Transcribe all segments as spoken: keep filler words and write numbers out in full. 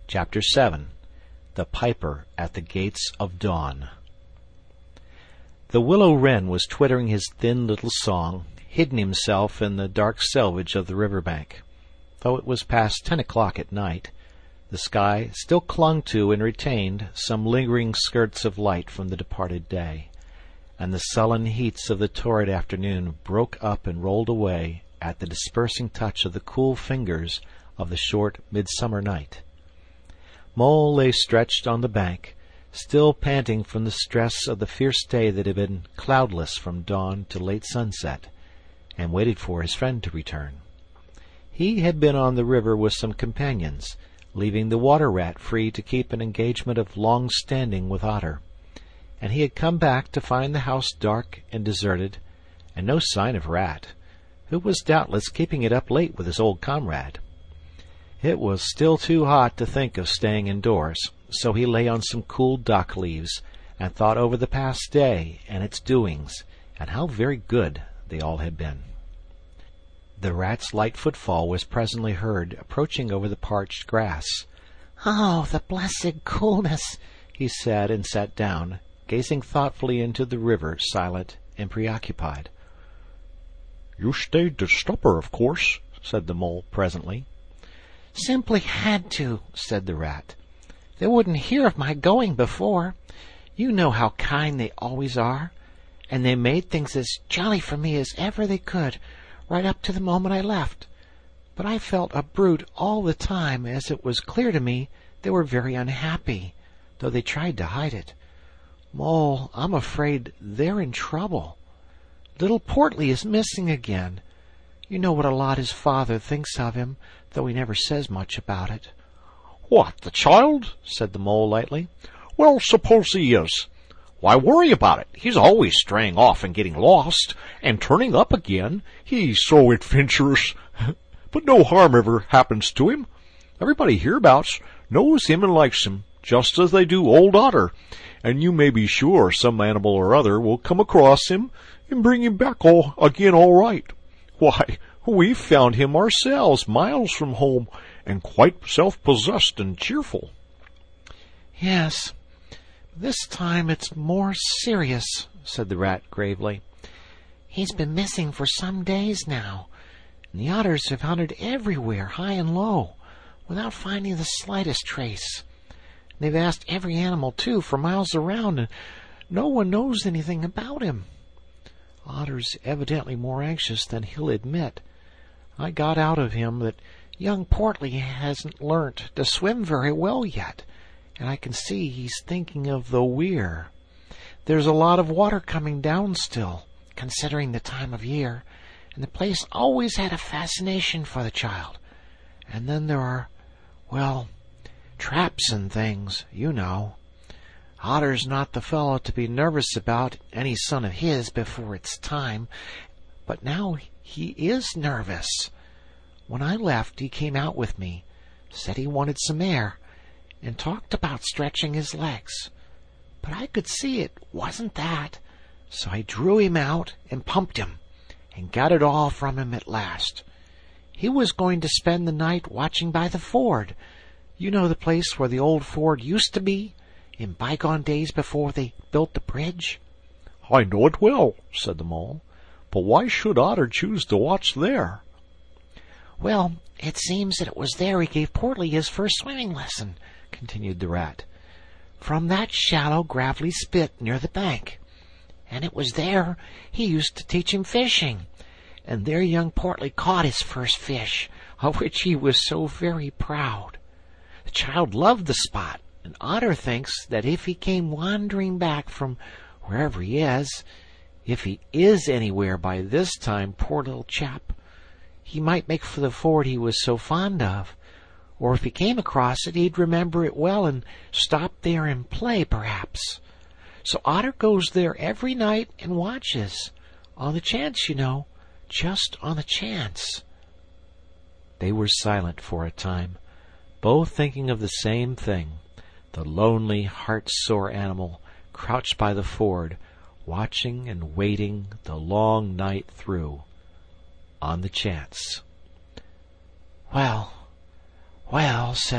Chapter seven. The Piper at the Gates of Dawn. The willow wren was twittering his thin little song, hidden himself in the dark selvage of the river bank. Though it was past ten o'clock at night, the sky still clung to and retained some lingering skirts of light from the departed day, and the sullen heats of the torrid afternoon broke up and rolled away at the dispersing touch of the cool fingers of the short midsummer night. Mole lay stretched on the bank, still panting from the stress of the fierce day that had been cloudless from dawn to late sunset, and waited for his friend to return. He had been on the river with some companions, leaving the water rat free to keep an engagement of long standing with Otter, and he had come back to find the house dark and deserted, and no sign of Rat, who was doubtless keeping it up late with his old comrade. It was still too hot to think of staying indoors, so he lay on some cool dock leaves and thought over the past day and its doings, and how very good they all had been. The rat's light footfall was presently heard approaching over the parched grass. "Oh, the blessed coolness!" he said, and sat down, gazing thoughtfully into the river, silent and preoccupied. "You stayed to supper, of course," said the mole presently. "Simply had to," said the rat. "They wouldn't hear of my going before. You know how kind they always are, and they made things as jolly for me as ever they could, right up to the moment I left. But I felt a brute all the time, as it was clear to me they were very unhappy, though they tried to hide it. Mole, I'm afraid they're in trouble. Little Portly is missing again. You know what a lot his father thinks of him, though he never says much about it." "What, the child?" said the mole lightly. "Well, suppose he is. Why worry about it? He's always straying off and getting lost, and turning up again. He's so adventurous. But no harm ever happens to him. Everybody hereabouts knows him and likes him, just as they do old Otter, and you may be sure some animal or other will come across him and bring him back all again all right. Why, we found him ourselves miles from home, and quite self-possessed and cheerful." "Yes, this time it's more serious," said the rat gravely. "He's been missing for some days now, and the otters have hunted everywhere, high and low, without finding the slightest trace. They've asked every animal, too, for miles around, and no one knows anything about him. Otter's evidently more anxious than he'll admit. I got out of him that young Portly hasn't learnt to swim very well yet, and I can see he's thinking of the weir. There's a lot of water coming down still, considering the time of year, and the place always had a fascination for the child. And then there are, well, traps and things, you know. Otter's not the fellow to be nervous about any son of his before it's time, but now he is nervous. When I left, he came out with me, said he wanted some air, and talked about stretching his legs. But I could see it wasn't that, so I drew him out and pumped him, and got it all from him at last. He was going to spend the night watching by the ford. You know the place where the old ford used to be, in bygone days before they built the bridge?" "I know it well," said the mole. "But why should Otter choose to watch there?" "Well, it seems that it was there he gave Portly his first swimming lesson," continued the rat. "From that shallow, gravelly spit near the bank. And it was there he used to teach him fishing. And there young Portly caught his first fish, of which he was so very proud. The child loved the spot, and Otter thinks that if he came wandering back from wherever he is, if he is anywhere by this time, poor little chap, he might make for the ford he was so fond of, or if he came across it, he'd remember it well and stop there and play, perhaps. So Otter goes there every night and watches, on the chance, you know, just on the chance." They were silent for a time, both thinking of the same thing, the lonely, heart-sore animal crouched by the ford, watching and waiting the long night through, on the chance. "Well, well," said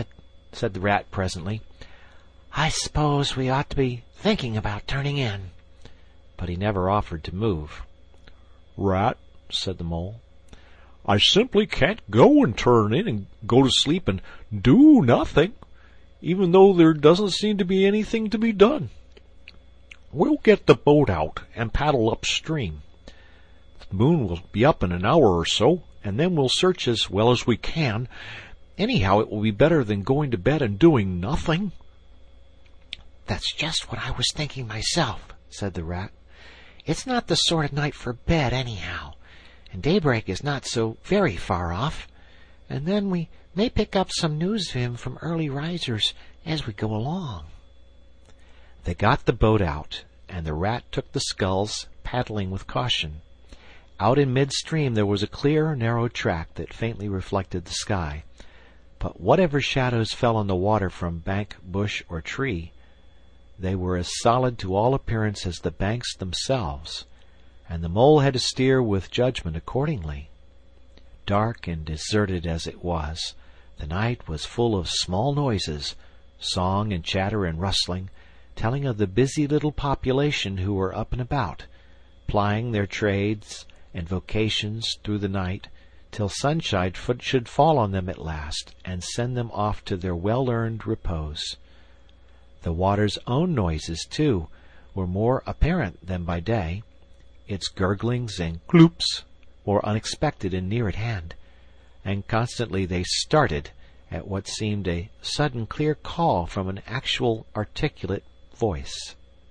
said the Rat presently. "I suppose we ought to be thinking about turning in." But he never offered to move. "Rat," said the Mole, "I simply can't go and turn in and go to sleep and do nothing, even though there doesn't seem to be anything to be done. We'll get the boat out and paddle upstream. The moon will be up in an hour or so, and then we'll search as well as we can. Anyhow, it will be better than going to bed and doing nothing." "That's just what I was thinking myself," said the Rat. "It's not the sort of night for bed, anyhow, and daybreak is not so very far off. And then we may pick up some news of him from early risers as we go along." They got the boat out, and the Rat took the sculls, paddling with caution. Out in midstream there was a clear, narrow track that faintly reflected the sky. But whatever shadows fell on the water from bank, bush, or tree, they were as solid to all appearance as the banks themselves, and the Mole had to steer with judgment accordingly. Dark and deserted as it was, the night was full of small noises, song and chatter and rustling, telling of the busy little population who were up and about, plying their trades and vocations through the night, till sunshine should fall on them at last and send them off to their well-earned repose. The water's own noises, too, were more apparent than by day. Its gurglings and kloops were unexpected and near at hand, and constantly they started at what seemed a sudden clear call from an actual articulate voice.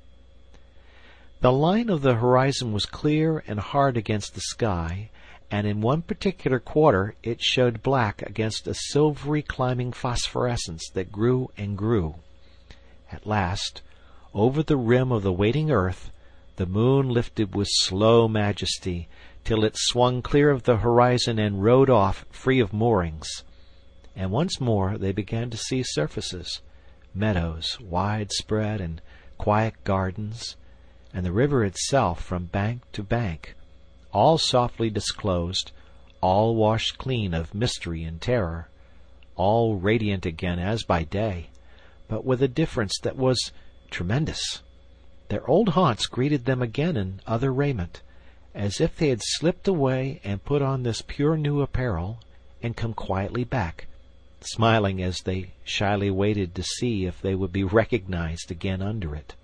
The line of the horizon was clear and hard against the sky, and in one particular quarter it showed black against a silvery climbing phosphorescence that grew and grew. At last, over the rim of the waiting earth, the moon lifted with slow majesty, till it swung clear of the horizon and rode off free of moorings. And once more they began to see surfaces, meadows wide-spread and quiet gardens, and the river itself from bank to bank, all softly disclosed, all washed clean of mystery and terror, all radiant again as by day, but with a difference that was tremendous. Their old haunts greeted them again in other raiment, as if they had slipped away and put on this pure new apparel and come quietly back, smiling as they shyly waited to see if they would be recognized again under it.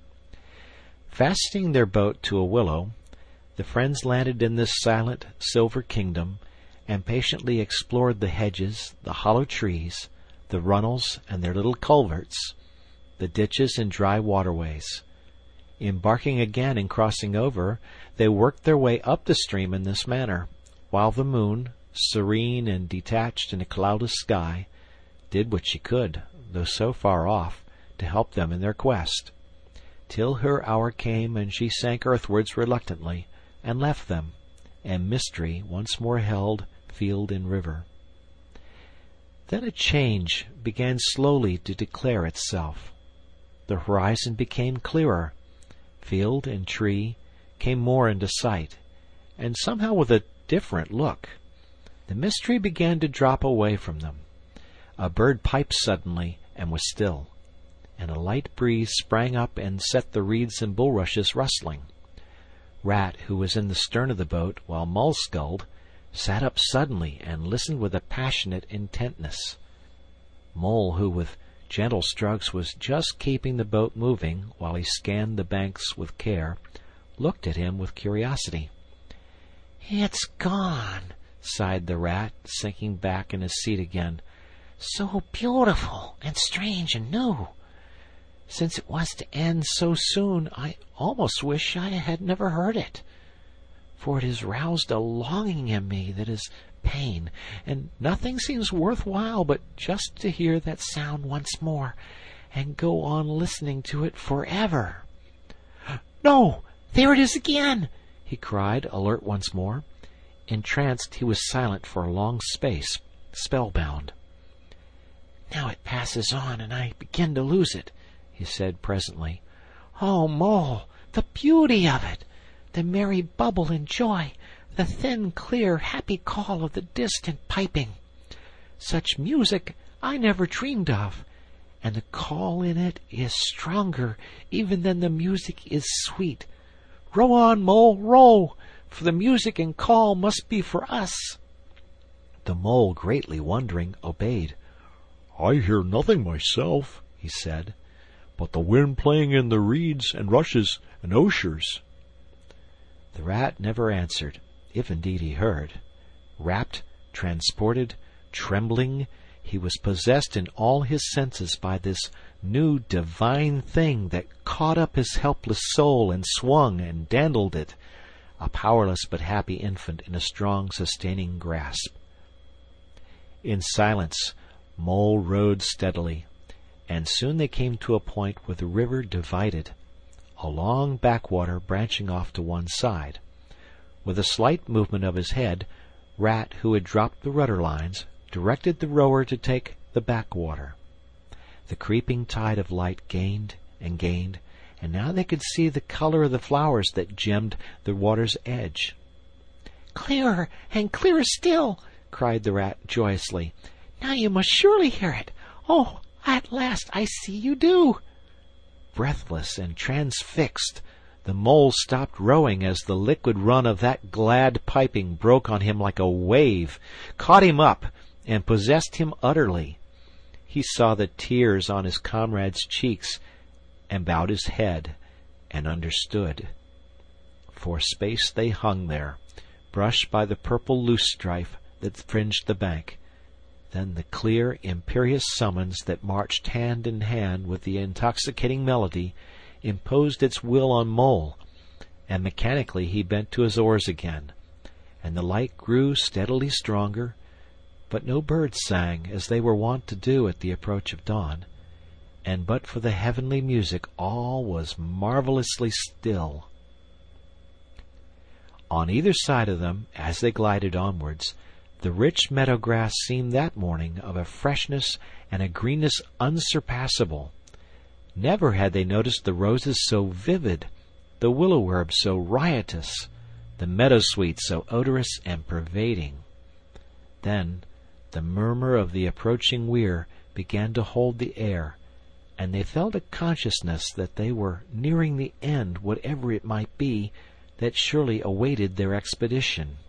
Fastening their boat to a willow, the friends landed in this silent silver kingdom and patiently explored the hedges, the hollow trees, the runnels and their little culverts, the ditches and dry waterways. Embarking again and crossing over, they worked their way up the stream in this manner, while the moon, serene and detached in a cloudless sky, did what she could, though so far off, to help them in their quest, till her hour came and she sank earthwards reluctantly, and left them, and mystery once more held field and river. Then a change began slowly to declare itself. The horizon became clearer, field and tree came more into sight, and somehow with a different look. The mystery began to drop away from them. A bird piped suddenly and was still, and a light breeze sprang up and set the reeds and bulrushes rustling. Rat, who was in the stern of the boat while Mole sculled, sat up suddenly and listened with a passionate intentness. Mole, who with gentle strokes was just keeping the boat moving while he scanned the banks with care, looked at him with curiosity. "It's gone," sighed the Rat, sinking back in his seat again. "So beautiful and strange and new. Since it was to end so soon, I almost wish I had never heard it, for it has roused a longing in me that is pain, and nothing seems worth while but just to hear that sound once more, and go on listening to it forever." "No, there it is again!" he cried, alert once more. Entranced, he was silent for a long space, spellbound. "Now it passes on, and I begin to lose it," he said presently. "Oh, Mole, the beauty of it! The merry bubble and joy, the thin, clear, happy call of the distant piping. Such music I never dreamed of. And the call in it is stronger even than the music is sweet. Row on, Mole, row, for the music and call must be for us." The Mole, greatly wondering, obeyed. "I hear nothing myself," he said, "but the wind playing in the reeds and rushes and osiers." The Rat never answered, if indeed he heard. Rapt, transported, trembling, he was possessed in all his senses by this new divine thing that caught up his helpless soul and swung and dandled it, a powerless but happy infant in a strong sustaining grasp. In silence Mole rowed steadily, and soon they came to a point where the river divided, a long backwater branching off to one side. With a slight movement of his head, Rat, who had dropped the rudder lines, directed the rower to take the backwater. The creeping tide of light gained and gained, and now they could see the color of the flowers that gemmed the water's edge. "Clearer and clearer still!" cried the Rat joyously. "Now you must surely hear it. Oh, at last I see you do!" Breathless and transfixed, the Mole stopped rowing as the liquid run of that glad piping broke on him like a wave, caught him up, and possessed him utterly. He saw the tears on his comrade's cheeks, and bowed his head, and understood. For a space they hung there, brushed by the purple loosestrife that fringed the bank. Then the clear, imperious summons that marched hand in hand with the intoxicating melody imposed its will on Mole, and mechanically he bent to his oars again, and the light grew steadily stronger, but no birds sang as they were wont to do at the approach of dawn, and but for the heavenly music all was marvelously still. On either side of them, as they glided onwards, the rich meadow grass seemed that morning of a freshness and a greenness unsurpassable. Never had they noticed the roses so vivid, the willow herb so riotous, the meadowsweet so odorous and pervading. Then the murmur of the approaching weir began to hold the air, and they felt a consciousness that they were nearing the end, whatever it might be, that surely awaited their expedition.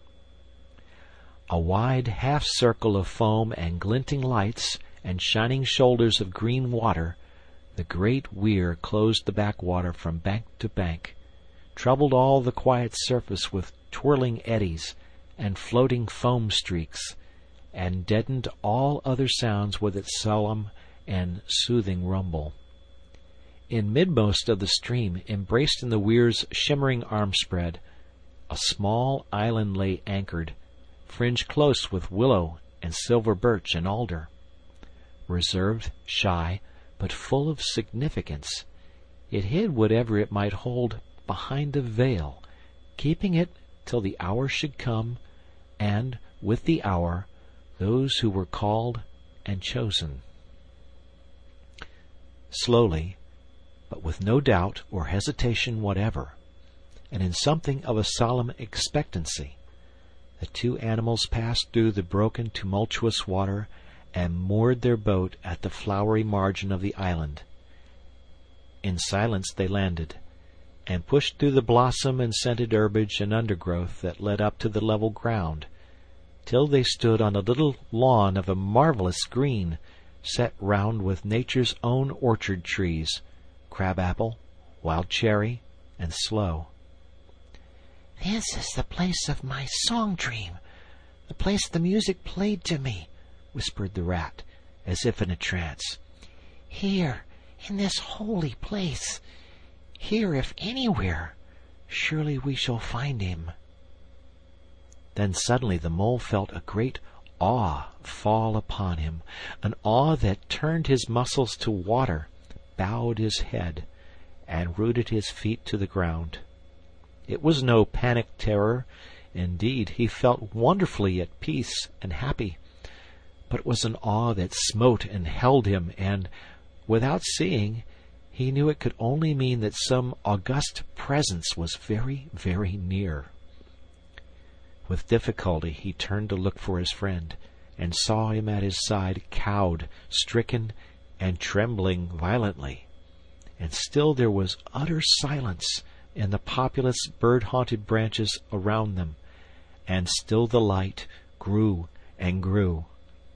A wide half-circle of foam and glinting lights and shining shoulders of green water, the great weir closed the backwater from bank to bank, troubled all the quiet surface with twirling eddies and floating foam streaks, and deadened all other sounds with its solemn and soothing rumble. In midmost of the stream, embraced in the weir's shimmering arm-spread, a small island lay anchored, fringed close with willow and silver birch and alder. Reserved, shy, but full of significance, it hid whatever it might hold behind a veil, keeping it till the hour should come, and, with the hour, those who were called and chosen. Slowly, but with no doubt or hesitation whatever, and in something of a solemn expectancy, the two animals passed through the broken, tumultuous water and moored their boat at the flowery margin of the island. In silence they landed, and pushed through the blossom and scented herbage and undergrowth that led up to the level ground, till they stood on a little lawn of a marvelous green, set round with nature's own orchard trees, crabapple, wild cherry, and sloe. "This is the place of my song-dream, the place the music played to me," whispered the Rat, as if in a trance. "Here, in this holy place, here if anywhere, surely we shall find him." Then suddenly the Mole felt a great awe fall upon him, an awe that turned his muscles to water, bowed his head, and rooted his feet to the ground. It was no panic terror. Indeed, he felt wonderfully at peace and happy, but it was an awe that smote and held him, and, without seeing, he knew it could only mean that some august presence was very, very near. With difficulty he turned to look for his friend, and saw him at his side, cowed, stricken, and trembling violently. And still there was utter silence in the populous bird-haunted branches around them, and still the light grew and grew.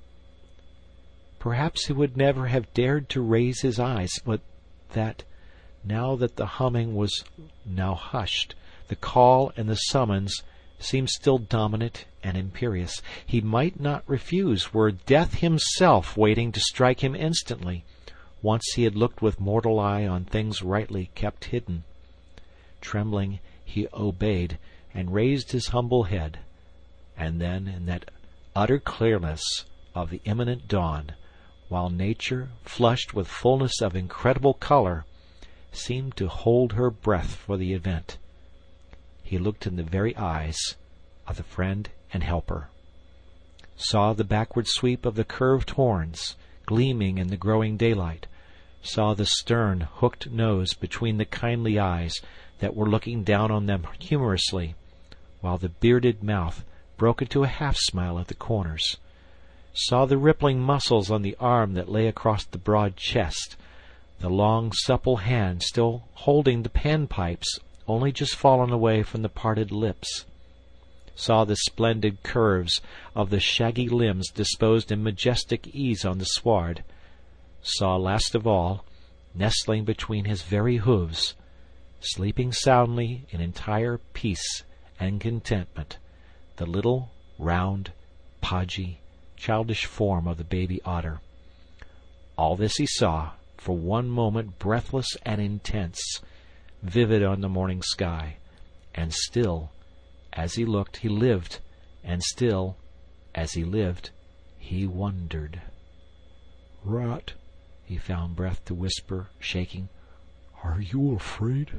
Perhaps he would never have dared to raise his eyes, but that, now that the humming was now hushed, the call and the summons seemed still dominant and imperious. He might not refuse, were death himself waiting to strike him instantly. Once he had looked with mortal eye on things rightly kept hidden. Trembling, he obeyed, and raised his humble head. And then, in that utter clearness of the imminent dawn, while nature, flushed with fullness of incredible color, seemed to hold her breath for the event, he looked in the very eyes of the friend and helper, saw the backward sweep of the curved horns gleaming in the growing daylight, saw the stern, hooked nose between the kindly eyes that were looking down on them humorously, while the bearded mouth broke into a half-smile at the corners, saw the rippling muscles on the arm that lay across the broad chest, the long supple hand still holding the panpipes only just fallen away from the parted lips, saw the splendid curves of the shaggy limbs disposed in majestic ease on the sward, saw last of all, nestling between his very hooves, sleeping soundly in entire peace and contentment, the little, round, podgy, childish form of the baby otter. All this he saw, for one moment breathless and intense, vivid on the morning sky, and still, as he looked, he lived, and still, as he lived, he wondered. "Rat," he found breath to whisper, shaking, "are you afraid?"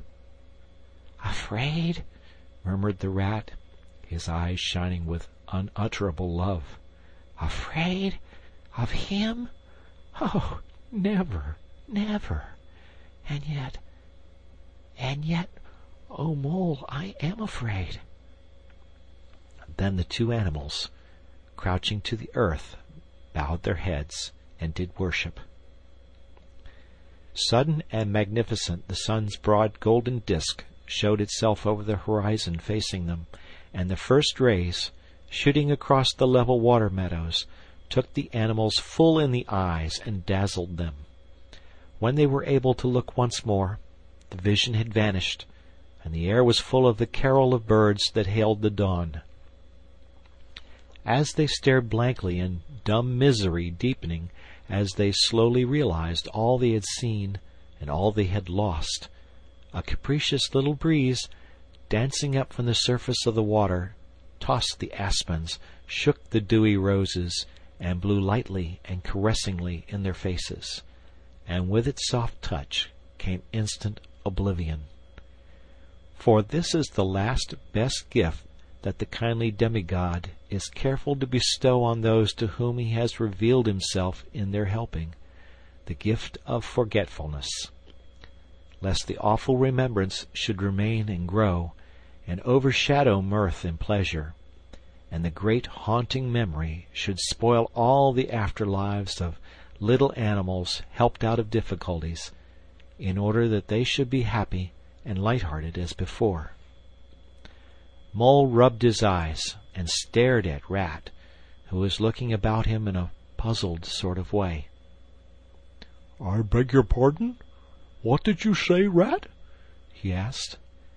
"Afraid?" murmured the rat, his eyes shining with unutterable love. "Afraid of him? Oh, never, never. And yet, and yet, oh, Mole, I am afraid." Then the two animals, crouching to the earth, bowed their heads and did worship. Sudden and magnificent, the sun's broad golden disk showed itself over the horizon facing them, and the first rays, shooting across the level water meadows, took the animals full in the eyes and dazzled them. When they were able to look once more, the vision had vanished, and the air was full of the carol of birds that hailed the dawn. As they stared blankly in dumb misery deepening, as they slowly realized all they had seen and all they had lost, a capricious little breeze, dancing up from the surface of the water, tossed the aspens, shook the dewy roses, and blew lightly and caressingly in their faces, and with its soft touch came instant oblivion. For this is the last best gift that the kindly demigod is careful to bestow on those to whom he has revealed himself in their helping, the gift of forgetfulness, lest the awful remembrance should remain and grow, and overshadow mirth and pleasure, and the great haunting memory should spoil all the afterlives of little animals helped out of difficulties, in order that they should be happy and light-hearted as before. Mole rubbed his eyes and stared at Rat, who was looking about him in a puzzled sort of way. "I beg your pardon? What did you say, Rat?" he asked.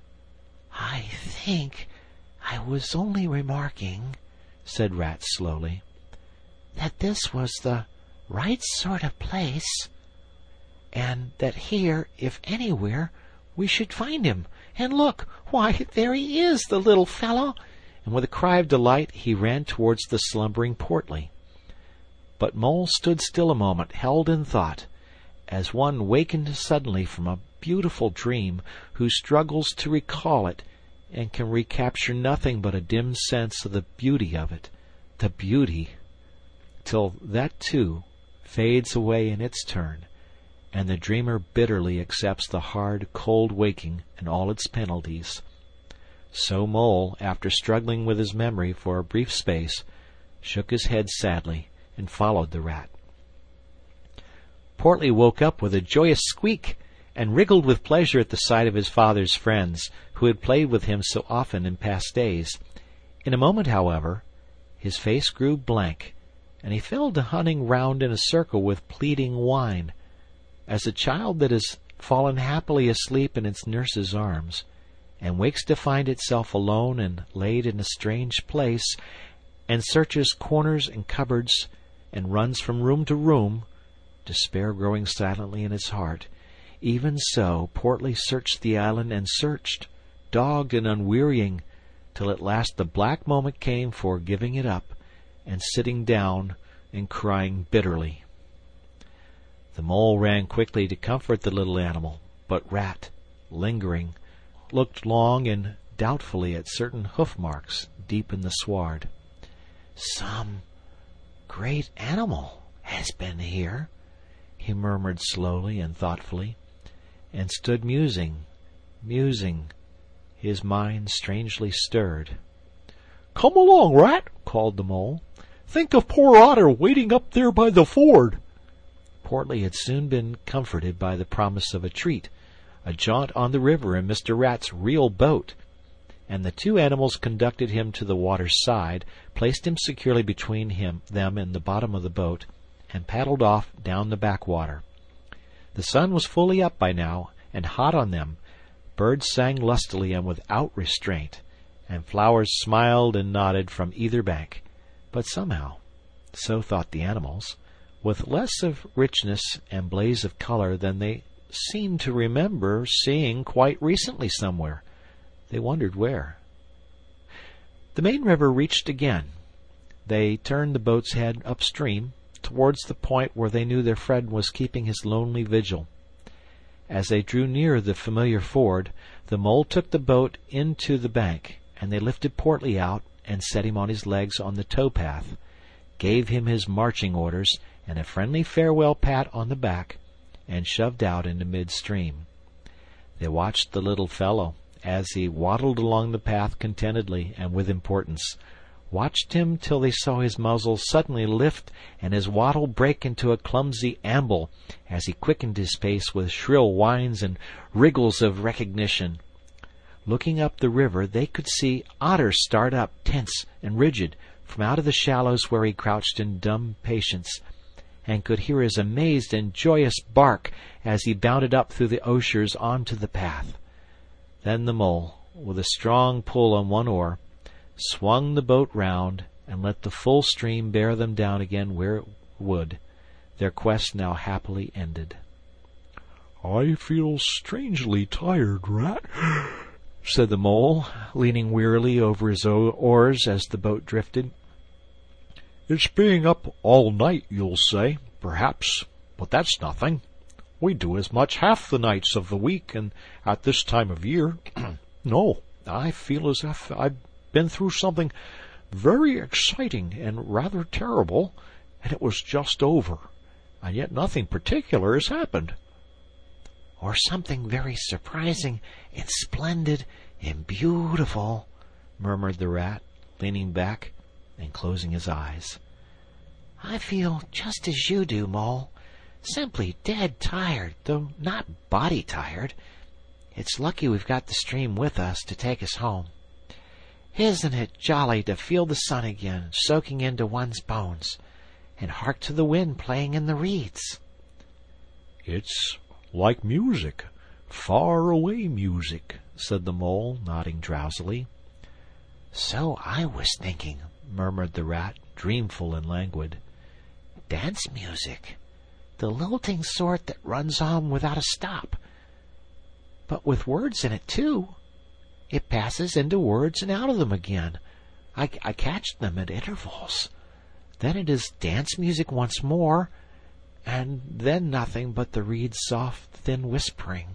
"I think I was only remarking," said Rat slowly, "that this was the right sort of place, and that here, if anywhere, we should find him. And look, why, there he is, the little fellow!" And with a cry of delight he ran towards the slumbering Portly. But Mole stood still a moment, held in thought, as one wakened suddenly from a beautiful dream, who struggles to recall it, and can recapture nothing but a dim sense of the beauty of it, the beauty, till that too fades away in its turn, and the dreamer bitterly accepts the hard, cold waking and all its penalties. So Mole, after struggling with his memory for a brief space, shook his head sadly, and followed the rat. Portly woke up with a joyous squeak, and wriggled with pleasure at the sight of his father's friends, who had played with him so often in past days. In a moment, however, his face grew blank, and he fell to hunting round in a circle with pleading whine, as a child that has fallen happily asleep in its nurse's arms, and wakes to find itself alone and laid in a strange place, and searches corners and cupboards, and runs from room to room, despair growing silently in its heart. Even so Portly searched the island, and searched, dogged and unwearying, till at last the black moment came for giving it up, and sitting down and crying bitterly. The mole ran quickly to comfort the little animal, but Rat, lingering, looked long and doubtfully at certain hoof marks deep in the sward. "Some great animal has been here," he murmured slowly and thoughtfully, and stood musing, musing, his mind strangely stirred. "Come along, Rat," called the mole. "Think of poor Otter waiting up there by the ford." Portly had soon been comforted by the promise of a treat, a jaunt on the river in Mister Rat's real boat, and the two animals conducted him to the water's side, placed him securely between him, them and the bottom of the boat, and paddled off down the backwater. The sun was fully up by now, and hot on them. Birds sang lustily and without restraint, and flowers smiled and nodded from either bank, but somehow, so thought the animals, with less of richness and blaze of color than they seemed to remember seeing quite recently somewhere. They wondered where. The main river reached again. They turned the boat's head upstream, towards the point where they knew their friend was keeping his lonely vigil. As they drew near the familiar ford, the mole took the boat into the bank, and they lifted Portly out and set him on his legs on the towpath, gave him his marching orders and a friendly farewell pat on the back, and shoved out into midstream. They watched the little fellow as he waddled along the path contentedly and with importance, watched him till they saw his muzzle suddenly lift and his waddle break into a clumsy amble as he quickened his pace with shrill whines and wriggles of recognition. Looking up the river, they could see Otter start up, tense and rigid, from out of the shallows where he crouched in dumb patience, and could hear his amazed and joyous bark as he bounded up through the osiers on to the path. Then the mole, with a strong pull on one oar, swung the boat round and let the full stream bear them down again where it would, their quest now happily ended. "I feel strangely tired, Rat," said the mole, leaning wearily over his oars as the boat drifted. "It's being up all night, you'll say, perhaps, but that's nothing. We do as much half the nights of the week, and at this time of year. No, I feel as if I've been through something very exciting and rather terrible, and it was just over, and yet nothing particular has happened." "Or something very surprising and splendid and beautiful," murmured the rat, leaning back and closing his eyes. "I feel just as you do, Mole. Simply dead tired, though not body tired. It's lucky we've got the stream with us to take us home. Isn't it jolly to feel the sun again soaking into one's bones, and hark to the wind playing in the reeds?" "It's like music, far-away music," said the mole, nodding drowsily. "So I was thinking," murmured the rat, dreamful and languid. "Dance music, the lilting sort that runs on without a stop, but with words in it, too. It passes into words and out of them again. I, I catch them at intervals. Then it is dance music once more, and then nothing but the reed's soft, thin whispering."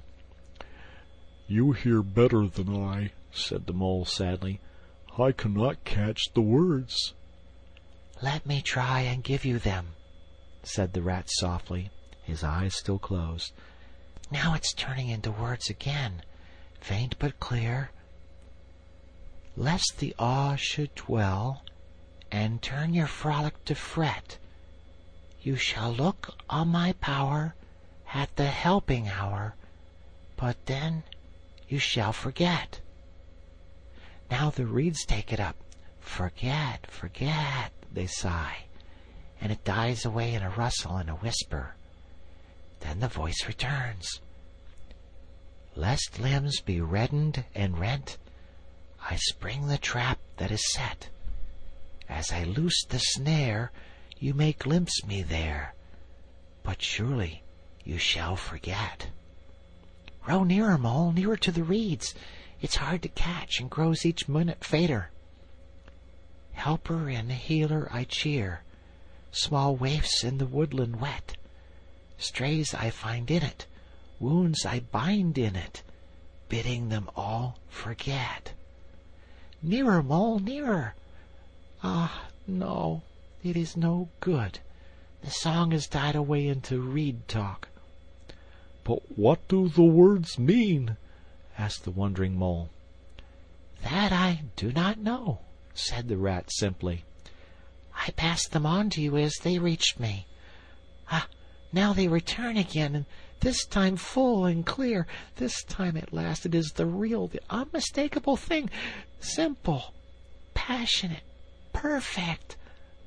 "You hear better than I," said the mole sadly. "I cannot catch the words." "Let me try and give you them," said the rat softly, his eyes still closed. "Now it's turning into words again, faint but clear. Lest the awe should dwell and turn your frolic to fret. You shall look on my power at the helping hour, but then you shall forget. Now the reeds take it up. Forget, forget, they sigh, and it dies away in a rustle and a whisper. Then the voice returns. Lest limbs be reddened and rent, I spring the trap that is set. As I loose the snare, you may glimpse me there, but surely you shall forget. Row nearer, Mole, nearer to the reeds. It's hard to catch and grows each minute fainter. Helper and healer I cheer, small waifs in the woodland wet. Strays I find in it, wounds I bind in it, bidding them all forget. Nearer, Mole, nearer. Ah, no, it is no good. The song has died away into reed talk. But what do the words mean? Asked the wondering Mole. That I do not know, said the Rat simply. I passed them on to you as they reached me. Ah, now they return again, and this time full and clear. This time at last it is the real, the unmistakable thing. Simple, passionate, perfect.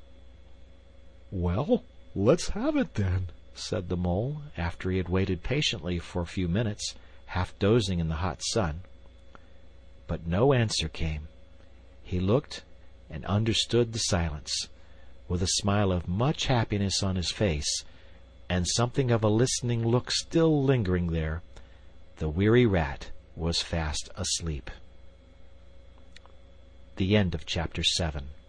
Well, let's have it then, said the Mole, after he had waited patiently for a few minutes, half dozing in the hot sun. But no answer came. He looked and understood the silence, with a smile of much happiness on his face, and something of a listening look still lingering there. The weary Rat was fast asleep. The end of chapter seven.